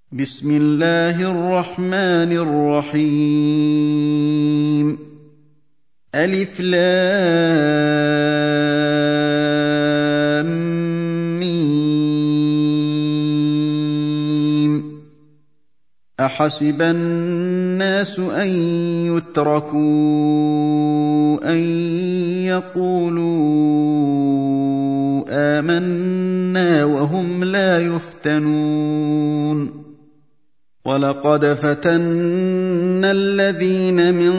بسم الله الرحمن الرحيم ألف لام ميم أحسب الناس أن يتركوا أن يقولوا آمنا وهم لا يفتنون ولقد فتنا الذين من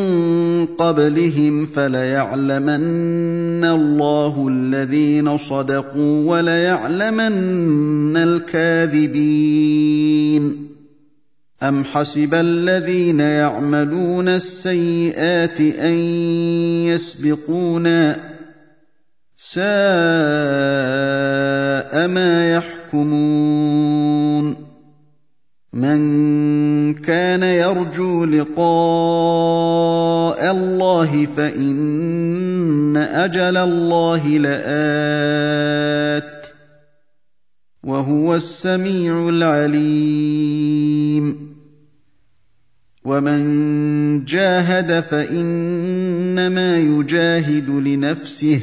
قبلهم فليعلمن الله الذين صدقوا وليعلمن الكاذبين أم حسب الذين يعملون السيئات أن يسبقونا ساء ما يحكمون من كان يرجو لقاء الله فإن أجل الله لآت وهو السميع العليم ومن جاهد فإنما يجاهد لنفسه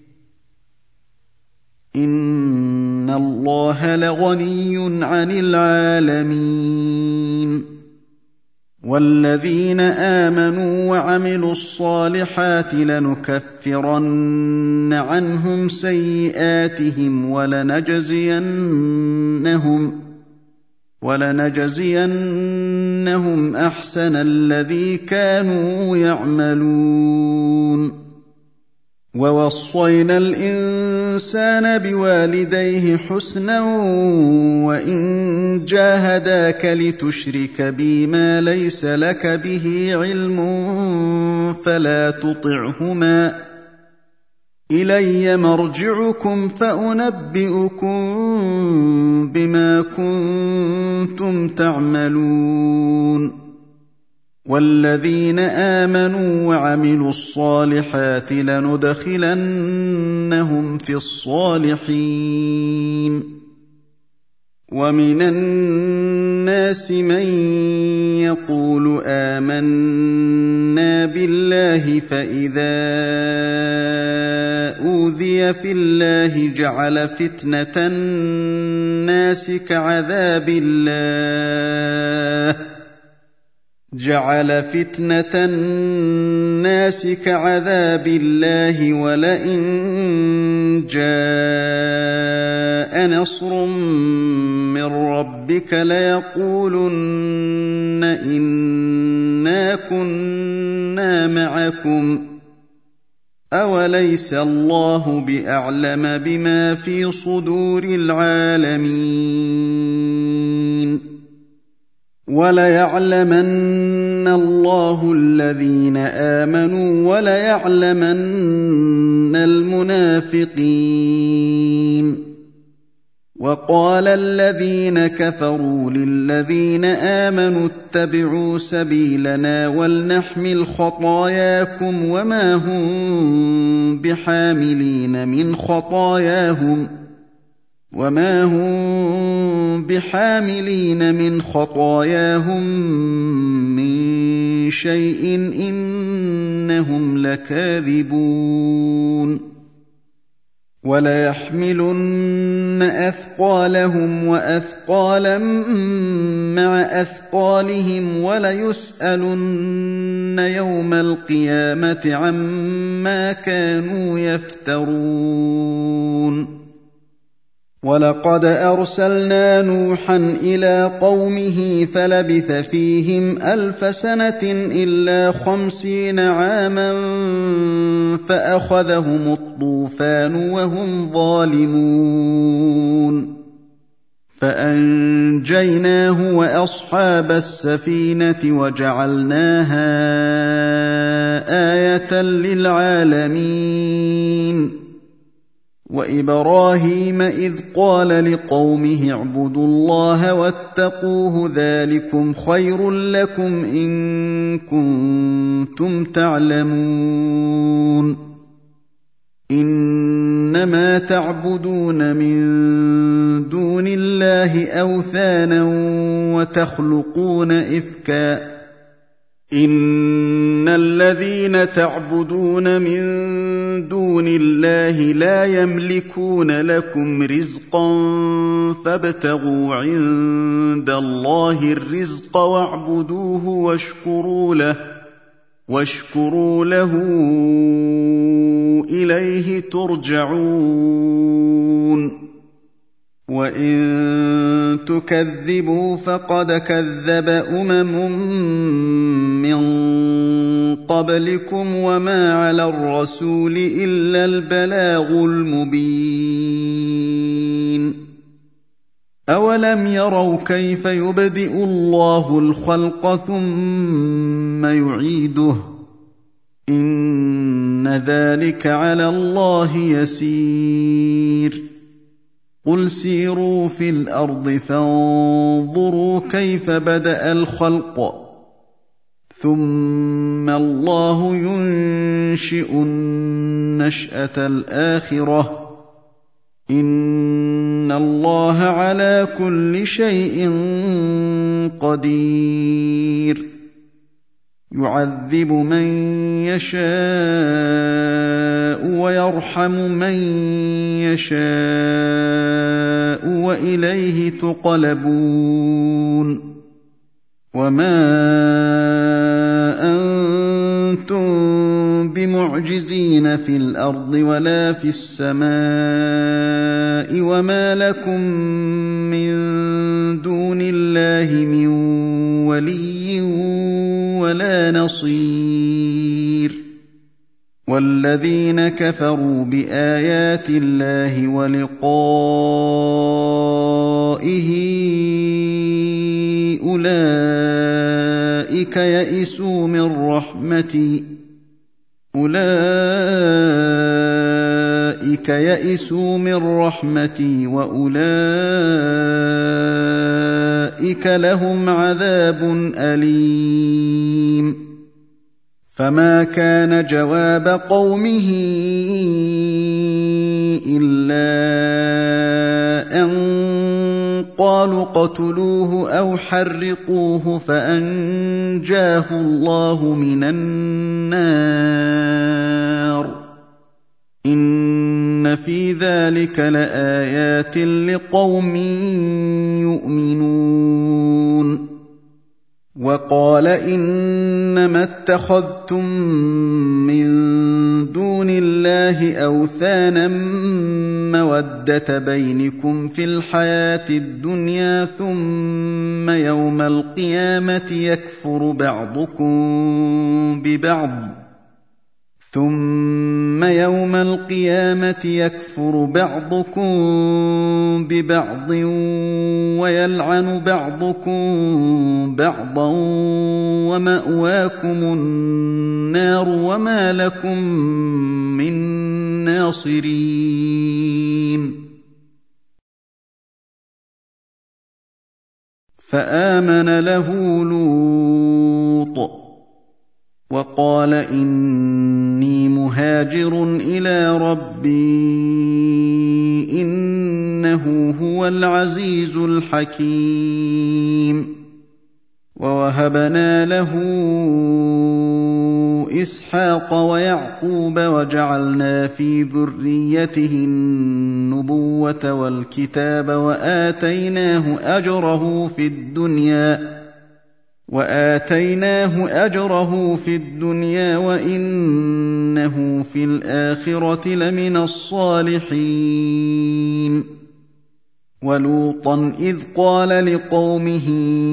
إن الله لغني عن العالمين والذين آمنوا وعملوا الصالحات لنكفرن عنهم سيئاتهم ولنجزينهم أحسن الذي كانوا يعملون ووصينا الإنسان بوالديه حسنا وإن جاهداك لتشرك بي ما ليس لك به علم فلا تطعهما إلي مرجعكم فأنبئكم بما كنتم تعملون والذين آمنوا وعملوا الصالحات لندخلنهم في الصالحين ومن الناس من يقول آمنا بالله فإذا أوذي في الله جعل فتنة الناس كعذاب الله ولئن جاء نصر من ربك ليقولن إنا كنا معكم أوليس الله بأعلم بما في صدور العالمين وليعلمن الله الذين آمنوا وليعلمن المنافقين وقال الذين كفروا للذين آمنوا اتبعوا سبيلنا ولنحمل خطاياكم وما هم بحاملين من خطاياهم من شيء إنهم لكاذبون وليحملن أثقالهم وأثقالا مع أثقالهم وليسألن يوم القيامة عما كانوا يفترون ولقد أرسلنا نوحا إلى قومه فلبث فيهم 1000 سنة إلا 50 عاما فأخذهم الطوفان وهم ظالمون فأنجيناه وأصحاب السفينة وجعلناها آية للعالمين وإبراهيم إذ قال لقومه اعبدوا الله واتقوه ذلكم خير لكم إن كنتم تعلمون إنما تعبدون من دون الله أوثانا وتخلقون إفكا إن الذين تعبدون من دون الله لا يملكون لكم رزقا فابتغوا عند الله الرزق واعبدوه واشكروا له إليه ترجعون وإن تكذبوا فقد كذب من قبلكم وما على الرسول إلا البلاغ المبين أولم يروا كيف يبدئ الله الخلق ثم يعيده إن ذلك على الله يسير قل سيروا في الأرض فانظروا كيف بدأ الخلق ثم الله ينشئ النشأة الآخرة إن الله على كل شيء قدير يعذب من يشاء ويرحم من يشاء وإليه تقلبون وما أنتم بمعجزين في الأرض ولا في السماء وما لكم من دون الله من ولي ولا نصير والذين كفروا بآيات الله ولقائه أولئك يئسوا من رحمتي وأولئك لهم عذاب أليم فما كان جواب قومه إلا أن قالوا اقتلوه أو حرقوه فأنجاه الله من النار إن في ذلك لآيات لقوم يؤمنون وقال إنما اتخذتم من دون الله أوثانا مودة بينكم في الحياة الدنيا ثم يوم القيامة يكفر بعضكم ببعض ويلعن بعضكم بعضا ومأواكم النار وما لكم من ناصرين فآمن له لوط وقال إني مهاجر إلى ربي إنه هو العزيز الحكيم ووهبنا له إسحاق ويعقوب وجعلنا في ذريته النبوة والكتاب وآتيناه أجره في الدنيا وإنه في الآخرة لمن الصالحين ولوطا إذ قال لقومه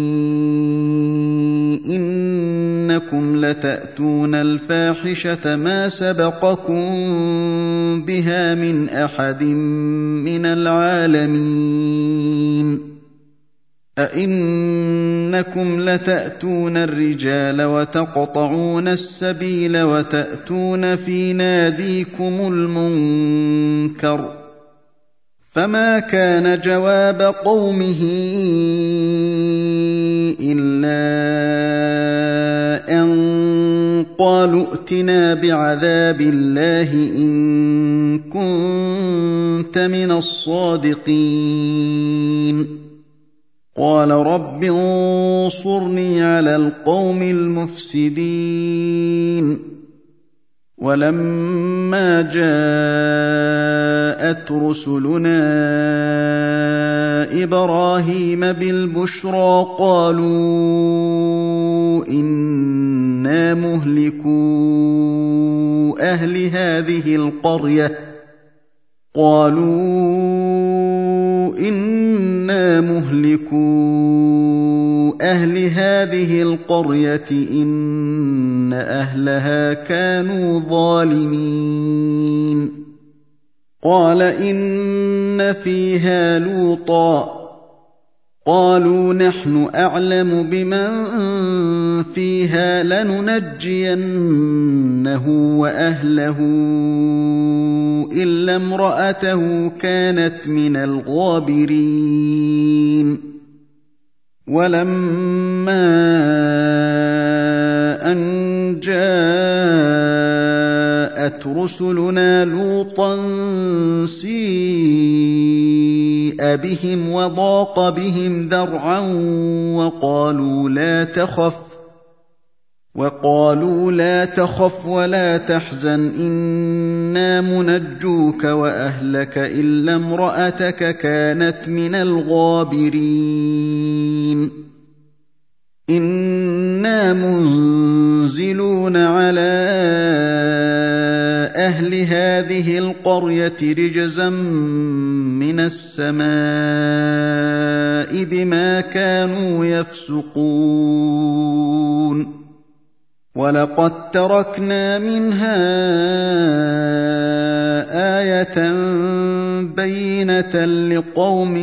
إنكم لتأتون الفاحشة ما سبقكم بها من أحد من العالمين أئنكم لتأتون الرجال وتقطعون السبيل وتأتون في ناديكم المنكر فما كان جواب قومه إلا أن قالوا ائتنا بعذاب الله إن كنت من الصادقين قال رب انصرني على القوم المفسدين ولما جاءت رسلنا إبراهيم بالبشرى قالوا إنا مهلكو أهل هذه القرية إن أهلها كانوا ظالمين قال إن فيها لوطا قالوا نحن أعلم بمن فيها لننجينه وأهله إلا امرأته كانت من الغابرين ولما أن جاءت رسلنا لوطا سيء بهم وضاق بهم ذرعا وقالوا لا تخف ولا تحزن إنا منجوك وأهلك إلا امرأتك كانت من الغابرين إنا منزلون على أهل هذه القرية رجزا من السماء بما كانوا يفسقون ولقد تركنا منها آية بينة لقوم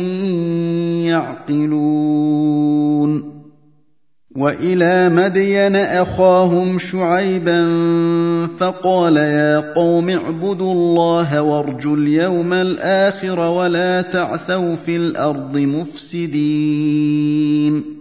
يعقلون وإلى مدين أخاهم شعيبا فقال يا قوم اعبدوا الله وارجوا اليوم الآخر ولا تعثوا في الأرض مفسدين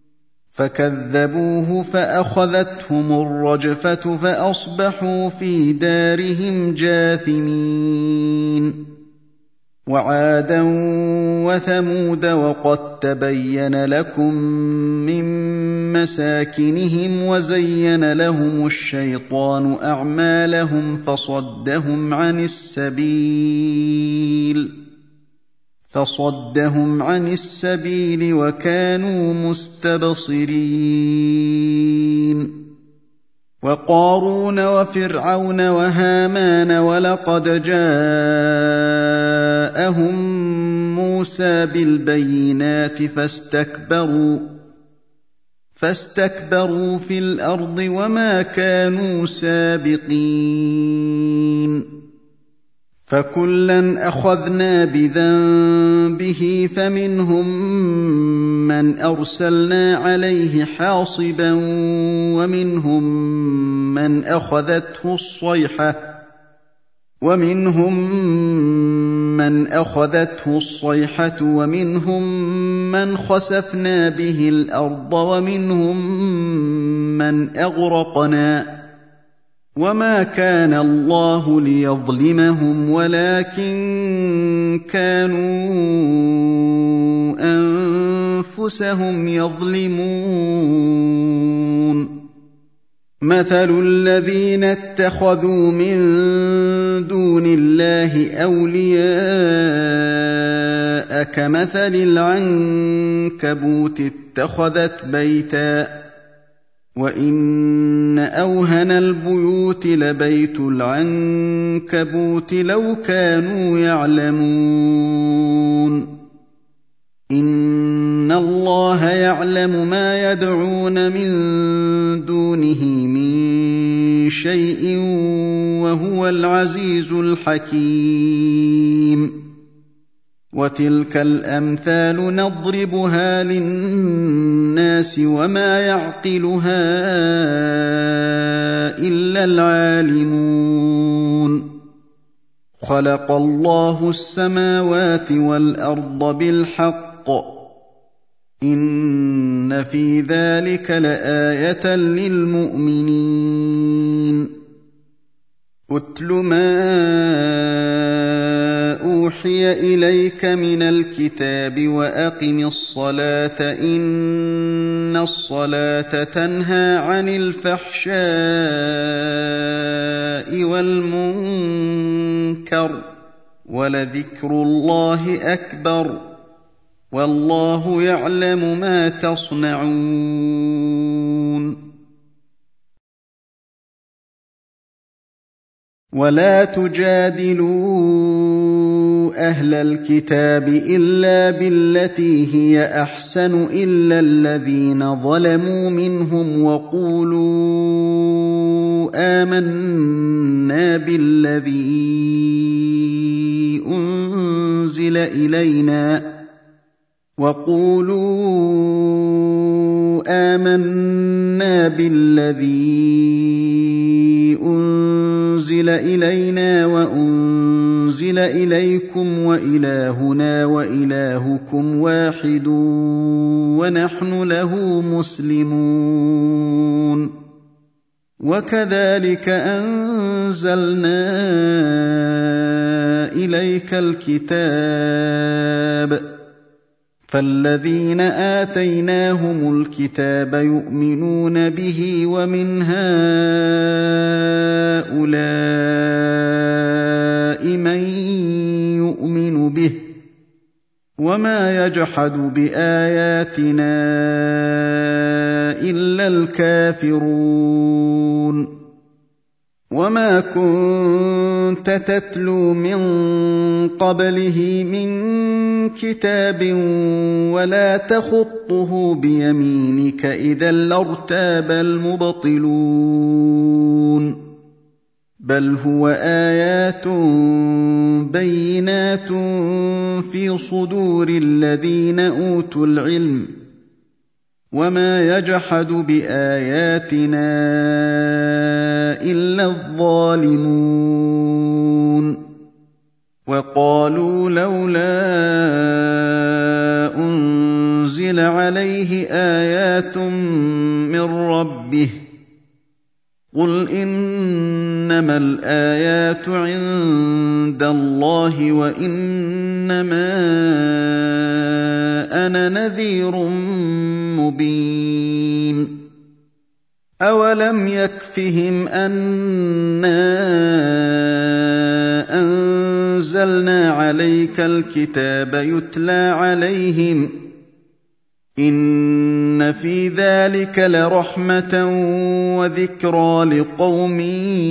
فكذبوه فأخذتهم الرجفة فأصبحوا في دارهم جاثمين وعادا وثمود وقد تبين لكم من مساكنهم وزين لهم الشيطان أعمالهم فصدهم عن السبيل وكانوا مستبصرين وقارون وفرعون وهامان ولقد جاءهم موسى بالبينات فاستكبروا في الأرض وما كانوا سابقين فكلا أخذنا بذنبه فمنهم من أرسلنا عليه حاصبا ومنهم من أخذته الصيحة ومنهم من خسفنا به الأرض ومنهم من أغرقنا وما كان الله ليظلمهم ولكن كانوا أنفسهم يظلمون مثل الذين اتخذوا من دون الله أولياء كمثل العنكبوت اتخذت بيتا وإن أوهن البيوت لبيت العنكبوت لو كانوا يعلمون إن الله يعلم ما يدعون من دونه من شيء وهو العزيز الحكيم وتلك الأمثال نضربها للناس وما يعقلها إلا العالمون خلق الله السماوات والأرض بالحق إن إِنَّ فِي ذَلِكَ لَآيَةً لِّلْمُؤْمِنِينَ أُتْلُ مَا أُوحِيَ إِلَيْكَ مِنَ الْكِتَابِ وَأَقِمِ الصَّلَاةَ ۖ إِنَّ الصَّلَاةَ تَنْهَىٰ عَنِ الْفَحْشَاءِ وَالْمُنكَرِ ۚ وَلَذِكْرُ اللَّهِ أَكْبَرُ ۗ وَاللَّهُ يَعْلَمُ مَا تَصْنَعُونَ وَلَا تُجَادِلُوا أَهْلَ الْكِتَابِ إِلَّا بِالَّتِي هِيَ أَحْسَنُ إِلَّا الَّذِينَ ظَلَمُوا مِنْهُمْ وَقُولُوا آمَنَّا بِالَّذِي أُنزِلَ إِلَيْنَا وَأُنزِلَ إِلَيْكُمْ وَإِلَٰهُنَا وَإِلَٰهُكُمْ وَاحِدٌ وَنَحْنُ لَهُ مُسْلِمُونَ وَكَذَٰلِكَ أَنزَلْنَا إِلَيْكَ الْكِتَابَ ۚ فَالَّذِينَ آتَيْنَاهُمُ الْكِتَابَ يُؤْمِنُونَ بِهِ ۖ وَمِنْ هَٰؤُلَاءِ مَن يُؤْمِنُ بِهِ ۚ وَمَا يَجْحَدُ بِآيَاتِنَا إِلَّا الْكَافِرُونَ وَمَا كُنتَ تَتْلُو مِن قَبْلِهِ مِن كِتَابٍ وَلَا تَخُطُّهُ بِيَمِينِكَ ۖ إِذًا لَّارْتَابَ الْمُبْطِلُونَ بَلْ هُوَ آيَاتٌ بَيِّنَاتٌ فِي صُدُورِ الَّذِينَ أُوتُوا الْعِلْمَ ۚ وَمَا يَجْحَدُ بِآيَاتِنَا إِلَّا الظَّالِمُونَ وَقَالُوا لَوْلَا أُنزِلَ عَلَيْهِ آيَاتٌ مِّن رَّبِّهِ ۖ قُلْ إِنَّمَا الْآيَاتُ عِندَ اللَّهِ وَإِنَّمَا أَنَا نَذِيرٌ مُّبِينٌ أَوَلَمْ يَكْفِهِمْ أَنَّا أَنزَلْنَا عَلَيْكَ الْكِتَابَ يُتْلَىٰ عَلَيْهِمْ ۚ إِنَّ فِي ذَٰلِكَ لَرَحْمَةً وَذِكْرَىٰ لِقَوْمٍ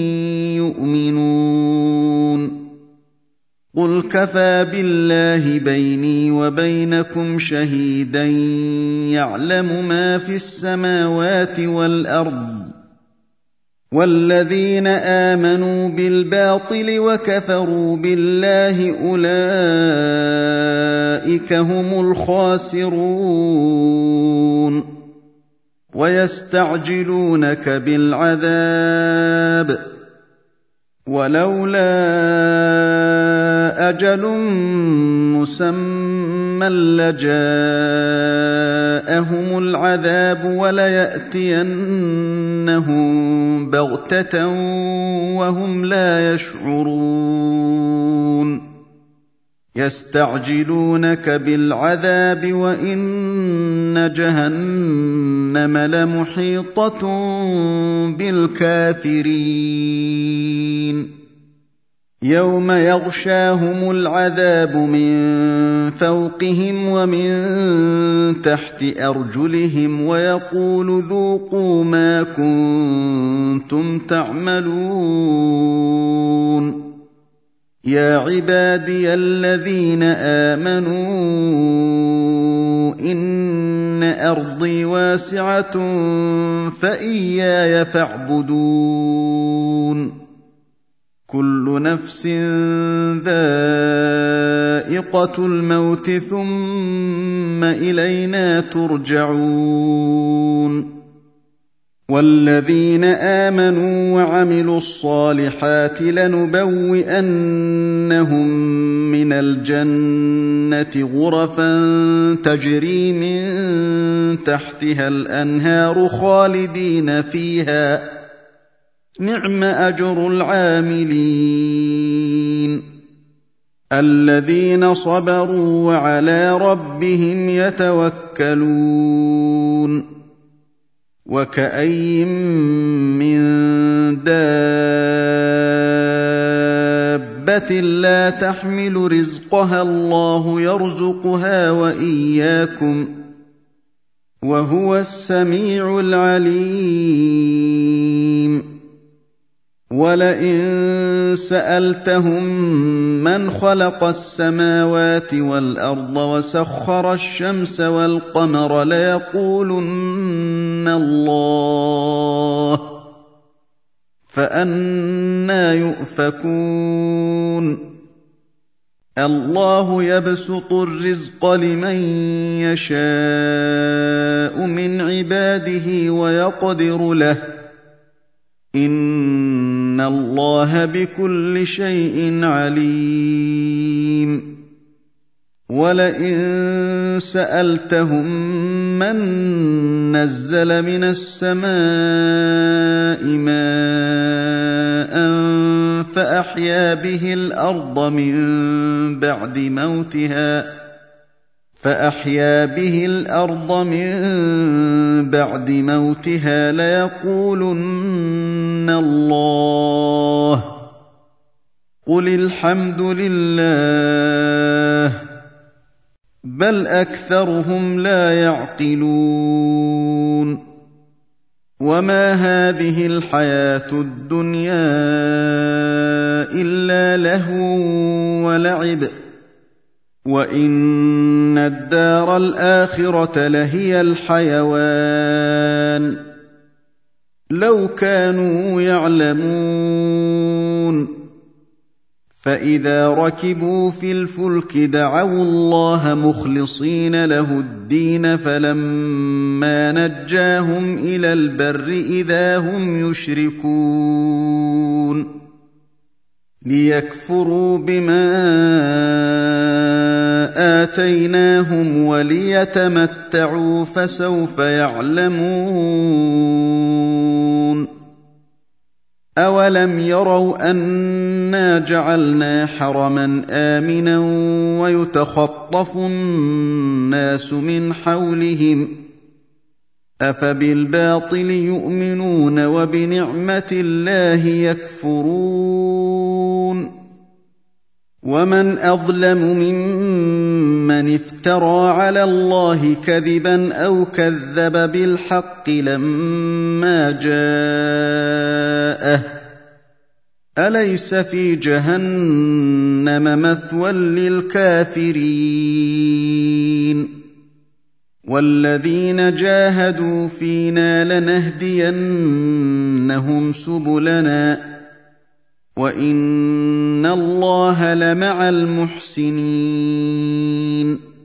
يُؤْمِنُونَ قُلْ كَفَىٰ بِاللَّهِ بَيْنِي وَبَيْنَكُمْ شَهِيدًا يَعْلَمُ مَا فِي السَّمَاوَاتِ وَالْأَرْضِ ۗ وَالَّذِينَ آمَنُوا بِالْبَاطِلِ وَكَفَرُوا بِاللَّهِ أُولَٰئِكَ هُمُ الْخَاسِرُونَ وَيَسْتَعْجِلُونَكَ بِالْعَذَابِ ۚ وَلَوْلَا أَجَلٌ مُّسَمًّى لَّجَاءَهُمُ الْعَذَابُ وَلَيَأْتِيَنَّهُم بَغْتَةً وَهُمْ لَا يَشْعُرُونَ يَسْتَعْجِلُونَكَ بِالْعَذَابِ وَإِنَّ جَهَنَّمَ لَمُحِيطَةٌ بِالْكَافِرِينَ يَوْمَ يَغْشَاهُمُ الْعَذَابُ مِن فَوْقِهِمْ وَمِن تَحْتِ أَرْجُلِهِمْ وَيَقُولُ ذُوقُوا مَا كُنتُمْ تَعْمَلُونَ يَا عِبَادِيَ الَّذِينَ آمَنُوا إِنَّ أَرْضِي وَاسِعَةٌ فَإِيَّايَ فَاعْبُدُونِ كُلُّ نَفْسٍ ذَائِقَةُ الْمَوْتِ ثُمَّ إِلَيْنَا تُرْجَعُونَ وَالَّذِينَ آمَنُوا وَعَمِلُوا الصَّالِحَاتِ لَنُبَوِّئَنَّهُم مِّنَ الْجَنَّةِ غُرَفًا تَجْرِي مِن تَحْتِهَا الْأَنْهَارُ خَالِدِينَ فِيهَا ۚ نِعْمَ أَجْرُ الْعَامِلِينَ الَّذِينَ صَبَرُوا وَعَلَىٰ رَبِّهِمْ يَتَوَكَّلُونَ وَكَأَيِّن مِّن دَابَّةٍ لَّا تَحْمِلُ رِزْقَهَا اللَّهُ يَرْزُقُهَا وَإِيَّاكُمْ ۚ وَهُوَ السَّمِيعُ الْعَلِيمُ وَلَئِن سَأَلْتَهُم مَّنْ خَلَقَ السَّمَاوَاتِ وَالْأَرْضَ وَسَخَّرَ الشَّمْسَ وَالْقَمَرَ لَيَقُولُنَّ اللَّهُ ۖ فَأَنَّىٰ يُؤْفَكُونَ اللَّهُ يَبْسُطُ الرِّزْقَ لِمَن يَشَاءُ مِنْ عِبَادِهِ وَيَقْدِرُ لَهُ ۚ إِنَّ اللَّهَ بِكُلِّ شَيْءٍ عَلِيمٌ وَلَئِن سَأَلْتَهُم مَّن نَّزَّلَ مِنَ السَّمَاءِ مَاءً فَأَحْيَا بِهِ الْأَرْضَ مِن بَعْدِ مَوْتِهَا لَيَقُولُنَّ اللَّهُ ۚ قُلِ الْحَمْدُ لِلَّهِ ۚ بَلْ أَكْثَرُهُمْ لَا يَعْقِلُونَ وَمَا هَٰذِهِ الْحَيَاةُ الدُّنْيَا إِلَّا لَهْوٌ وَلَعِبٌ ۚ وَإِنَّ الدَّارَ الْآخِرَةَ لَهِيَ الْحَيَوَانُ ۚ لَوْ كَانُوا يَعْلَمُونَ فَإِذَا رَكِبُوا فِي الْفُلْكِ دَعَوُا اللَّهَ مُخْلِصِينَ لَهُ الدِّينَ فَلَمَّا نَجَّاهُمْ إِلَى الْبَرِّ إِذَا هُمْ يُشْرِكُونَ لِيَكْفُرُوا بِمَا آتَيْنَاهُمْ وَلِيَتَمَتَّعُوا ۖ فَسَوْفَ يَعْلَمُونَ أَوَلَمْ يَرَوْا أَنَّا جَعَلْنَا حَرَمًا آمِنًا وَيُتَخَطَّفُ النَّاسُ مِنْ حَوْلِهِمْ ۚ أَفَبِالْبَاطِلِ يُؤْمِنُونَ وَبِنِعْمَةِ اللَّهِ يَكْفُرُونَ وَمَنْ أَظْلَمُ مِمَّنِ افْتَرَىٰ عَلَى اللَّهِ كَذِبًا أَوْ كَذَّبَ بِالْحَقِّ لَمَّا جَاءَهُ ۚ أَلَيْسَ فِي جَهَنَّمَ مَثْوًى لِّلْكَافِرِينَ وَالَّذِينَ جَاهَدُوا فِينَا لَنَهْدِيَنَّهُمْ سُبُلَنَا ۚ وَإِنَّ اللَّهَ لَمَعَ الْمُحْسِنِينَ